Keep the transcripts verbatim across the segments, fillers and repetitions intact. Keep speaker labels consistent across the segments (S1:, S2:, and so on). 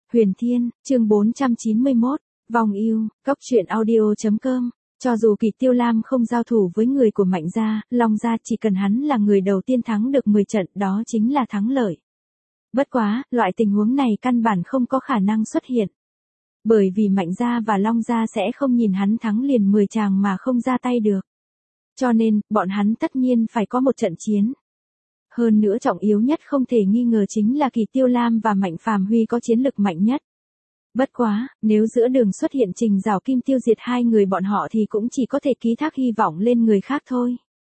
S1: Huyền Thiên, chương bốn trăm chín mươi mốt, Vòng Yêu, Cốc truyện audio chấm com. Cho dù Kỳ Tiêu Lam không giao thủ với người của Mạnh gia, Long gia, chỉ cần hắn là người đầu tiên thắng được mười trận, đó chính là thắng lợi. Bất quá, loại tình huống này căn bản không có khả năng xuất hiện. Bởi vì Mạnh gia và Long gia sẽ không nhìn hắn thắng liền mười tràng mà không ra tay được. Cho nên, bọn hắn tất nhiên phải có một trận chiến. Hơn nữa trọng yếu nhất không thể nghi ngờ chính là Kỳ Tiêu Lam và Mạnh Phàm Huy có chiến lực mạnh nhất. Bất quá, nếu giữa đường xuất hiện Trình Giảo Kim tiêu diệt hai người bọn họ thì cũng chỉ có thể ký thác hy vọng lên người khác thôi.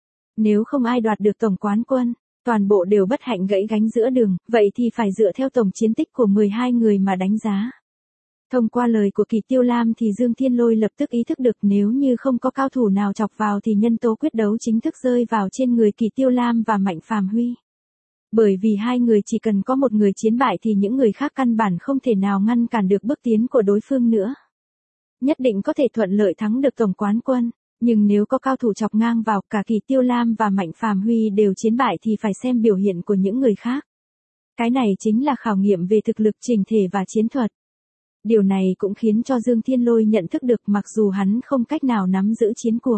S1: Nếu không ai đoạt được tổng quán quân, toàn bộ đều bất hạnh gãy gánh giữa đường, vậy thì phải dựa theo tổng chiến tích của mười hai người mà đánh giá. Thông qua lời của Kỳ Tiêu Lam thì Dương Thiên Lôi lập tức ý thức được nếu như không có cao thủ nào chọc vào thì nhân tố quyết đấu chính thức rơi vào trên người Kỳ Tiêu Lam và Mạnh Phàm Huy. Bởi vì hai người chỉ cần có một người chiến bại thì những người khác căn bản không thể nào ngăn cản được bước tiến của đối phương nữa. Nhất định có thể thuận lợi thắng được tổng quán quân, nhưng nếu có cao thủ chọc ngang vào cả Kỳ Tiêu Lam và Mạnh Phàm Huy đều chiến bại thì phải xem biểu hiện của những người khác. Cái này chính là khảo nghiệm về thực lực chỉnh thể và chiến thuật. Điều này cũng khiến cho Dương Thiên Lôi nhận thức được mặc dù hắn không cách nào nắm giữ chiến cuộc.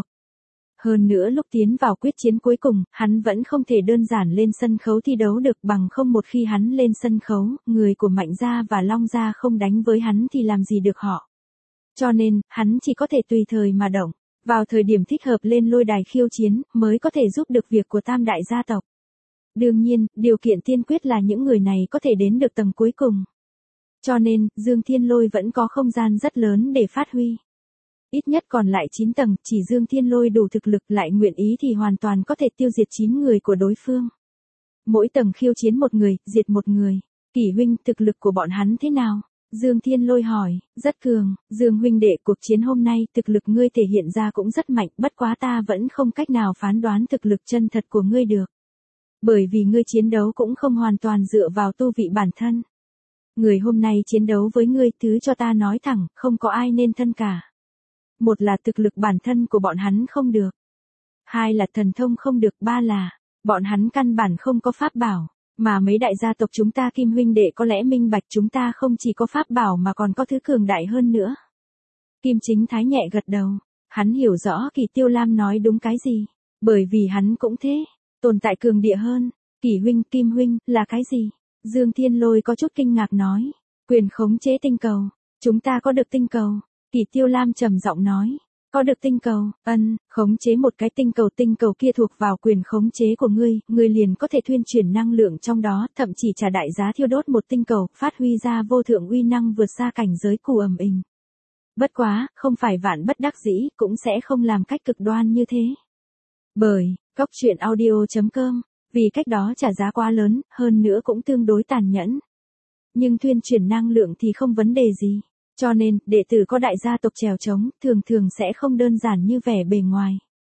S1: Hơn nữa lúc tiến vào quyết chiến cuối cùng, hắn vẫn không thể đơn giản lên sân khấu thi đấu được bằng không một khi hắn lên sân khấu, người của Mạnh gia và Long gia không đánh với hắn thì làm gì được họ. Cho nên, hắn chỉ có thể tùy thời mà động, vào thời điểm thích hợp lên lôi đài khiêu chiến, mới có thể giúp được việc của tam đại gia tộc. Đương nhiên, điều kiện tiên quyết là những người này có thể đến được tầng cuối cùng. Cho nên, Dương Thiên Lôi vẫn có không gian rất lớn để phát huy. Ít nhất còn lại chín tầng, chỉ Dương Thiên Lôi đủ thực lực lại nguyện ý thì hoàn toàn có thể tiêu diệt chín người của đối phương. Mỗi tầng khiêu chiến một người, diệt một người. Kỷ huynh, thực lực của bọn hắn thế nào? Dương Thiên Lôi hỏi, rất cường, Dương huynh đệ, cuộc chiến hôm nay thực lực ngươi thể hiện ra cũng rất mạnh, bất quá ta vẫn không cách nào phán đoán thực lực chân thật của ngươi được. Bởi vì ngươi chiến đấu cũng không hoàn toàn dựa vào tu vị bản thân. Người hôm nay chiến đấu với ngươi, thứ cho ta nói thẳng, không có ai nên thân cả. Một là thực lực bản thân của bọn hắn không được. Hai là thần thông không được. Ba là, bọn hắn căn bản không có pháp bảo. Mà mấy đại gia tộc chúng ta Kim huynh đệ có lẽ minh bạch chúng ta không chỉ có pháp bảo mà còn có thứ cường đại hơn nữa. Kim Chính Thái nhẹ gật đầu. Hắn hiểu rõ Kỳ Tiêu Lam nói đúng cái gì. Bởi vì hắn cũng thế. Tồn tại cường địa hơn. Kỷ huynh, Kim huynh, là cái gì? Dương Thiên Lôi có chút kinh ngạc nói. Quyền khống chế tinh cầu. Chúng ta có được tinh cầu. Kỳ Tiêu Lam trầm giọng nói. Có được tinh cầu, ân, khống chế một cái tinh cầu, tinh cầu kia thuộc vào quyền khống chế của ngươi, ngươi liền có thể thuyên chuyển năng lượng trong đó, thậm chỉ trả đại giá thiêu đốt một tinh cầu, phát huy ra vô thượng uy năng vượt xa cảnh giới cù ầm ình. Bất quá, không phải vạn bất đắc dĩ, cũng sẽ không làm cách cực đoan như thế. Bởi, Cốc truyện audio chấm com, vì cách đó trả giá quá lớn, hơn nữa cũng tương đối tàn nhẫn. Nhưng thuyên chuyển năng lượng thì không vấn đề gì. Cho nên, đệ tử có đại gia tộc trèo trống, thường thường sẽ không đơn giản như vẻ bề ngoài.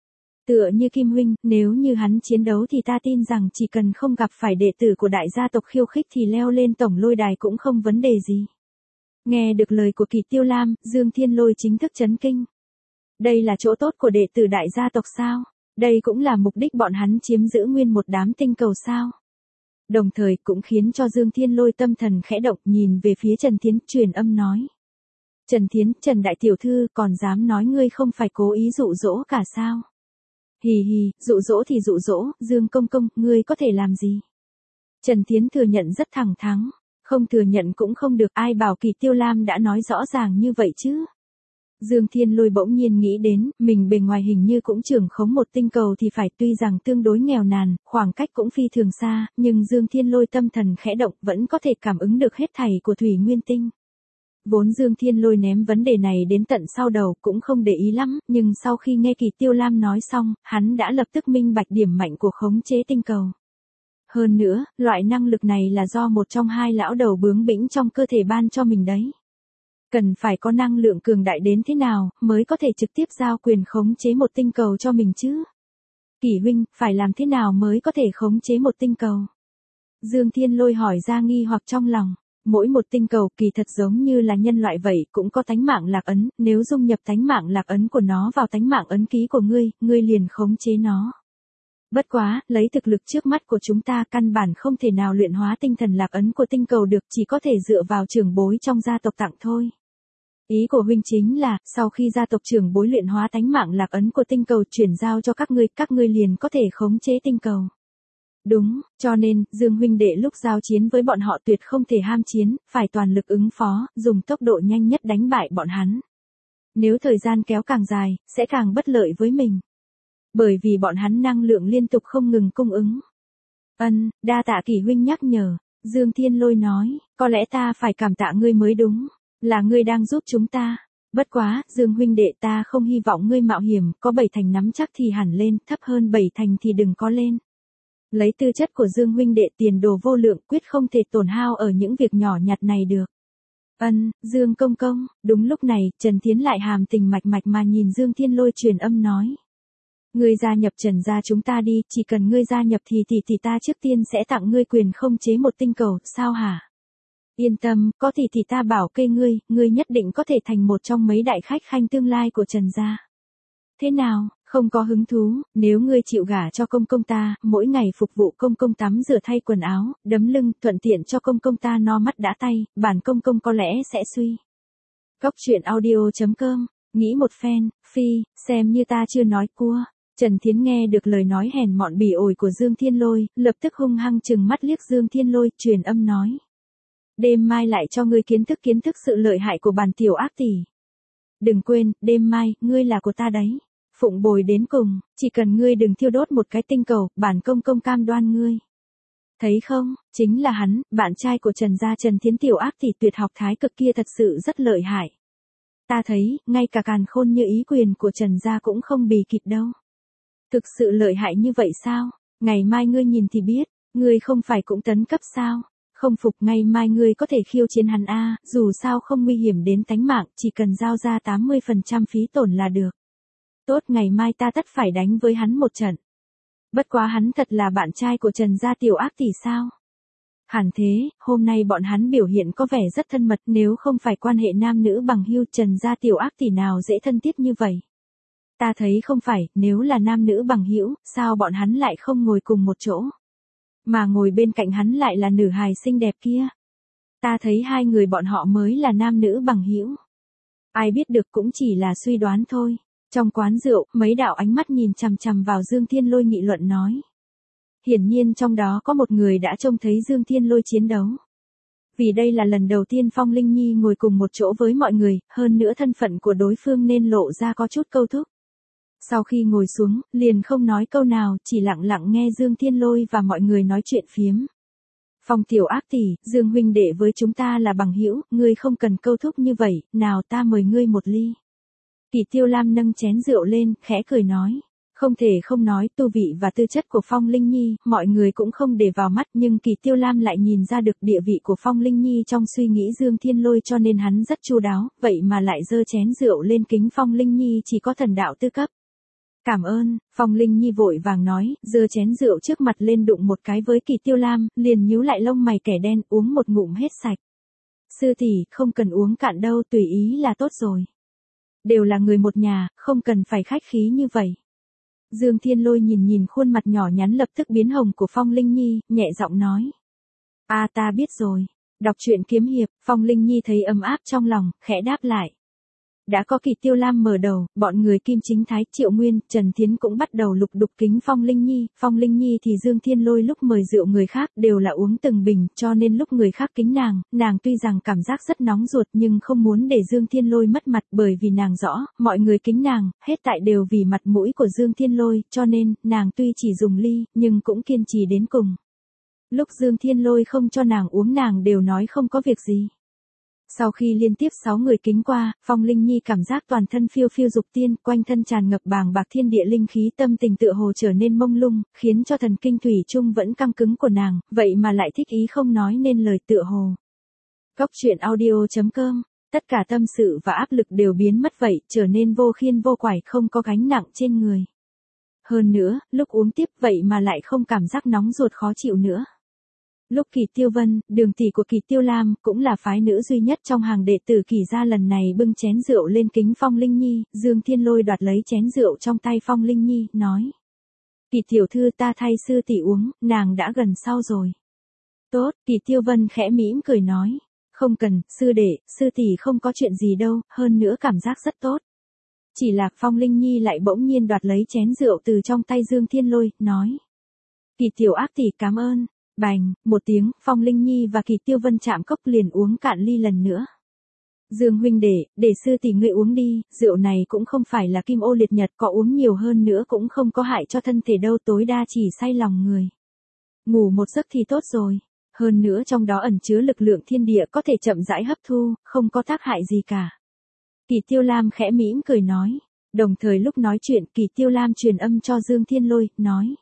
S1: Tựa như Kim huynh, nếu như hắn chiến đấu thì ta tin rằng chỉ cần không gặp phải đệ tử của đại gia tộc khiêu khích thì leo lên tổng lôi đài cũng không vấn đề gì. Nghe được lời của Kỳ Tiêu Lam, Dương Thiên Lôi chính thức chấn kinh. Đây là chỗ tốt của đệ tử đại gia tộc sao? Đây cũng là mục đích bọn hắn chiếm giữ nguyên một đám tinh cầu sao? Đồng thời cũng khiến cho Dương Thiên Lôi tâm thần khẽ động, nhìn về phía Trần Thiến, truyền âm nói. Trần Thiến, Trần Đại Tiểu Thư, còn dám nói ngươi không phải cố ý dụ dỗ cả sao? Hì hì, dụ dỗ thì dụ dỗ, Dương Công Công, ngươi có thể làm gì? Trần Thiến thừa nhận rất thẳng thắn, không thừa nhận cũng không được, ai bảo Kỳ Tiêu Lam đã nói rõ ràng như vậy chứ? Dương Thiên Lôi bỗng nhiên nghĩ đến, mình bề ngoài hình như cũng trưởng khống một tinh cầu thì phải, tuy rằng tương đối nghèo nàn, khoảng cách cũng phi thường xa, nhưng Dương Thiên Lôi tâm thần khẽ động vẫn có thể cảm ứng được hết thảy của Thủy Nguyên Tinh. Vốn Dương Thiên Lôi ném vấn đề này đến tận sau đầu cũng không để ý lắm, nhưng sau khi nghe Kỳ Tiêu Lam nói xong, hắn đã lập tức minh bạch điểm mạnh của khống chế tinh cầu. Hơn nữa, loại năng lực này là do một trong hai lão đầu bướng bỉnh trong cơ thể ban cho mình đấy. Cần phải có năng lượng cường đại đến thế nào, mới có thể trực tiếp giao quyền khống chế một tinh cầu cho mình chứ? Kỷ huynh, phải làm thế nào mới có thể khống chế một tinh cầu? Dương Thiên Lôi hỏi ra nghi hoặc trong lòng. Mỗi một tinh cầu kỳ thật giống như là nhân loại vậy, cũng có tánh mạng lạc ấn, nếu dung nhập tánh mạng lạc ấn của nó vào tánh mạng ấn ký của ngươi, ngươi liền khống chế nó. Bất quá, lấy thực lực trước mắt của chúng ta căn bản không thể nào luyện hóa tinh thần lạc ấn của tinh cầu được, chỉ có thể dựa vào trưởng bối trong gia tộc tặng thôi. Ý của huynh chính là, sau khi gia tộc trưởng bối luyện hóa tánh mạng lạc ấn của tinh cầu chuyển giao cho các ngươi, các ngươi liền có thể khống chế tinh cầu. Đúng, cho nên, Dương huynh đệ lúc giao chiến với bọn họ tuyệt không thể ham chiến, phải toàn lực ứng phó, dùng tốc độ nhanh nhất đánh bại bọn hắn. Nếu thời gian kéo càng dài, sẽ càng bất lợi với mình. Bởi vì bọn hắn năng lượng liên tục không ngừng cung ứng. Ân, đa tạ Kỷ huynh nhắc nhở, Dương Thiên Lôi nói, có lẽ ta phải cảm tạ ngươi mới đúng, là ngươi đang giúp chúng ta. Bất quá, Dương huynh đệ ta không hy vọng ngươi mạo hiểm, có bảy thành nắm chắc thì hẳn lên, thấp hơn bảy thành thì đừng có lên. Lấy tư chất của Dương huynh đệ tiền đồ vô lượng quyết không thể tổn hao ở những việc nhỏ nhặt này được. Ân, Dương công công, đúng lúc này, Trần Thiến lại hàm tình mạch mạch mà nhìn Dương Thiên Lôi truyền âm nói. Ngươi gia nhập Trần gia chúng ta đi, chỉ cần ngươi gia nhập thì thì thì ta trước tiên sẽ tặng ngươi quyền không chế một tinh cầu, sao hả? Yên tâm, có thì thì ta bảo kê ngươi, ngươi nhất định có thể thành một trong mấy đại khách khanh tương lai của Trần gia. Thế nào, không có hứng thú, nếu ngươi chịu gả cho công công ta, mỗi ngày phục vụ công công tắm rửa thay quần áo, đấm lưng, thuận tiện cho công công ta no mắt đã tay, bản công công có lẽ sẽ suy. Cóc truyện audio chấm com, nghĩ một phen, phi, xem như ta chưa nói cua. Trần Thiến nghe được lời nói hèn mọn bỉ ổi của Dương Thiên Lôi, lập tức hung hăng trừng mắt liếc Dương Thiên Lôi, truyền âm nói. Đêm mai lại cho ngươi kiến thức kiến thức sự lợi hại của bản tiểu ác tỷ. Đừng quên, đêm mai, ngươi là của ta đấy. Phụng bồi đến cùng, chỉ cần ngươi đừng thiêu đốt một cái tinh cầu, bản công công cam đoan ngươi. Thấy không, chính là hắn, bạn trai của Trần gia Trần Thiến tiểu ác tỷ tuyệt học thái cực kia thật sự rất lợi hại. Ta thấy, ngay cả càn khôn như ý quyền của Trần gia cũng không bì kịp đâu. Thực sự lợi hại như vậy sao? Ngày mai ngươi nhìn thì biết, ngươi không phải cũng tấn cấp sao? Không phục ngày mai ngươi có thể khiêu chiến hắn a, dù sao không nguy hiểm đến tánh mạng, chỉ cần giao ra tám mươi phần trăm phí tổn là được. Tốt, ngày mai ta tất phải đánh với hắn một trận. Bất quá hắn thật là bạn trai của Trần gia tiểu ác tỷ sao? Hẳn thế, hôm nay bọn hắn biểu hiện có vẻ rất thân mật, nếu không phải quan hệ nam nữ bằng hữu, Trần gia tiểu ác tỷ nào dễ thân thiết như vậy. Ta thấy không phải, nếu là nam nữ bằng hữu, sao bọn hắn lại không ngồi cùng một chỗ? Mà ngồi bên cạnh hắn lại là nữ hài xinh đẹp kia. Ta thấy hai người bọn họ mới là nam nữ bằng hữu. Ai biết được cũng chỉ là suy đoán thôi. Trong quán rượu, mấy đạo ánh mắt nhìn chằm chằm vào Dương Thiên Lôi nghị luận nói. Hiển nhiên trong đó có một người đã trông thấy Dương Thiên Lôi chiến đấu. Vì đây là lần đầu tiên Phong Linh Nhi ngồi cùng một chỗ với mọi người, hơn nữa thân phận của đối phương nên lộ ra có chút câu thúc. Sau khi ngồi xuống, liền không nói câu nào, chỉ lặng lặng nghe Dương Thiên Lôi và mọi người nói chuyện phiếm. Phong tiểu ác tỷ, Dương huynh đệ với chúng ta là bằng hữu, ngươi không cần câu thúc như vậy, nào ta mời ngươi một ly. Kỷ Tiêu Lam nâng chén rượu lên, khẽ cười nói. Không thể không nói, tu vị và tư chất của Phong Linh Nhi, mọi người cũng không để vào mắt, nhưng Kỷ Tiêu Lam lại nhìn ra được địa vị của Phong Linh Nhi trong suy nghĩ Dương Thiên Lôi, cho nên hắn rất chu đáo, vậy mà lại giơ chén rượu lên kính Phong Linh Nhi chỉ có thần đạo tư cấp. Cảm ơn, Phong Linh Nhi vội vàng nói, giơ chén rượu trước mặt lên đụng một cái với Kỷ Tiêu Lam, liền nhíu lại lông mày kẻ đen, uống một ngụm hết sạch. Sư tỷ, không cần uống cạn đâu, tùy ý là tốt rồi. Đều là người một nhà, không cần phải khách khí như vậy. Dương Thiên Lôi nhìn nhìn khuôn mặt nhỏ nhắn lập tức biến hồng của Phong Linh Nhi, nhẹ giọng nói. À ta biết rồi. Đọc truyện kiếm hiệp, Phong Linh Nhi thấy ấm áp trong lòng, khẽ đáp lại. Đã có Kỷ Tiêu Lam mở đầu, bọn người Kim Chính Thái, Triệu Nguyên, Trần Thiến cũng bắt đầu lục đục kính Phong Linh Nhi. Phong Linh Nhi thì Dương Thiên Lôi lúc mời rượu người khác đều là uống từng bình, cho nên lúc người khác kính nàng, nàng tuy rằng cảm giác rất nóng ruột nhưng không muốn để Dương Thiên Lôi mất mặt, bởi vì nàng rõ, mọi người kính nàng, hết tại đều vì mặt mũi của Dương Thiên Lôi, cho nên, nàng tuy chỉ dùng ly, nhưng cũng kiên trì đến cùng. Lúc Dương Thiên Lôi không cho nàng uống nàng đều nói không có việc gì. Sau khi liên tiếp sáu người kính qua, Phong Linh Nhi cảm giác toàn thân phiêu phiêu dục tiên, quanh thân tràn ngập bàng bạc thiên địa linh khí, tâm tình tựa hồ trở nên mông lung, khiến cho thần kinh thủy chung vẫn căng cứng của nàng, vậy mà lại thích ý không nói nên lời tựa hồ. Cóc truyện audio chấm com, tất cả tâm sự và áp lực đều biến mất vậy, trở nên vô khiên vô quải, không có gánh nặng trên người. Hơn nữa, lúc uống tiếp vậy mà lại không cảm giác nóng ruột khó chịu nữa. Lúc Kỷ Tiêu Vân, đường tỷ của Kỷ Tiêu Lam, cũng là phái nữ duy nhất trong hàng đệ tử Kỷ gia lần này bưng chén rượu lên kính Phong Linh Nhi, Dương Thiên Lôi đoạt lấy chén rượu trong tay Phong Linh Nhi, nói. Kỳ tiểu thư ta thay sư tỷ uống, nàng đã gần sau rồi. Tốt, Kỳ Tiêu Vân khẽ mỉm cười nói. Không cần, sư đệ, sư tỷ không có chuyện gì đâu, hơn nữa cảm giác rất tốt. Chỉ là Phong Linh Nhi lại bỗng nhiên đoạt lấy chén rượu từ trong tay Dương Thiên Lôi, nói. Kỳ tiểu ác tỷ cảm ơn. Bành, một tiếng, Phong Linh Nhi và Kỳ Tiêu Vân chạm cốc liền uống cạn ly lần nữa. Dương huynh đệ, để sư tỷ ngươi uống đi, rượu này cũng không phải là kim ô liệt nhật, có uống nhiều hơn nữa cũng không có hại cho thân thể đâu, tối đa chỉ say lòng người. Ngủ một giấc thì tốt rồi, hơn nữa trong đó ẩn chứa lực lượng thiên địa có thể chậm rãi hấp thu, không có tác hại gì cả. Kỳ Tiêu Lam khẽ mỉm cười nói, đồng thời lúc nói chuyện Kỳ Tiêu Lam truyền âm cho Dương Thiên Lôi, nói.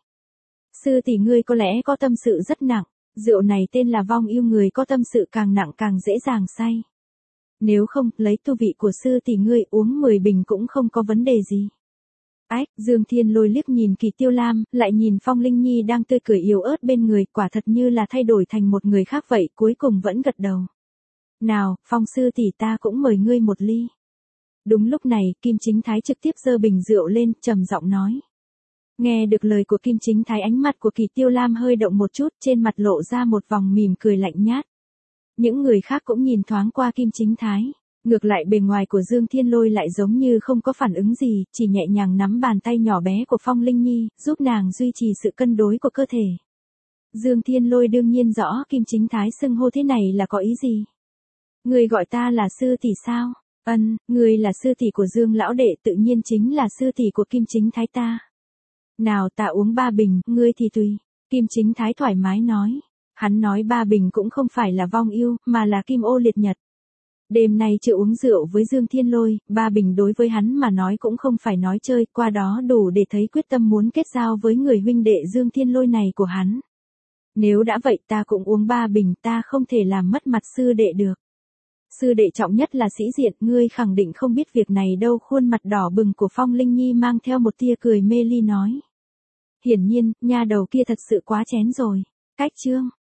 S1: Sư tỷ ngươi có lẽ có tâm sự rất nặng, rượu này tên là vong yêu, người có tâm sự càng nặng càng dễ dàng say. Nếu không, lấy tu vị của sư tỷ ngươi uống mười bình cũng không có vấn đề gì. Ách, Dương Thiên Lôi liếc nhìn Kỳ Tiêu Lam, lại nhìn Phong Linh Nhi đang tươi cười yếu ớt bên người, quả thật như là thay đổi thành một người khác vậy, cuối cùng vẫn gật đầu. Nào, Phong sư tỷ ta cũng mời ngươi một ly. Đúng lúc này, Kim Chính Thái trực tiếp giơ bình rượu lên, trầm giọng nói. Nghe được lời của Kim Chính Thái, ánh mặt của Kỳ Tiêu Lam hơi động một chút, trên mặt lộ ra một vòng mỉm cười lạnh nhát. Những người khác cũng nhìn thoáng qua Kim Chính Thái, ngược lại bề ngoài của Dương Thiên Lôi lại giống như không có phản ứng gì, chỉ nhẹ nhàng nắm bàn tay nhỏ bé của Phong Linh Nhi, giúp nàng duy trì sự cân đối của cơ thể. Dương Thiên Lôi đương nhiên rõ Kim Chính Thái xưng hô thế này là có ý gì. Người gọi ta là sư tỷ sao? Ân, người là sư tỷ của Dương lão đệ, tự nhiên chính là sư tỷ của Kim Chính Thái ta. Nào ta uống ba bình, ngươi thì tùy. Kim Chính Thái thoải mái nói. Hắn nói ba bình cũng không phải là vong yêu, mà là kim ô liệt nhật. Đêm nay chưa uống rượu với Dương Thiên Lôi, ba bình đối với hắn mà nói cũng không phải nói chơi, qua đó đủ để thấy quyết tâm muốn kết giao với người huynh đệ Dương Thiên Lôi này của hắn. Nếu đã vậy ta cũng uống ba bình, ta không thể làm mất mặt sư đệ được. Sư đệ trọng nhất là sĩ diện, ngươi khẳng định không biết việc này đâu. Khuôn mặt đỏ bừng của Phong Linh Nhi mang theo một tia cười mê ly nói. Hiển nhiên, nha đầu kia thật sự quá chén rồi. Cách chương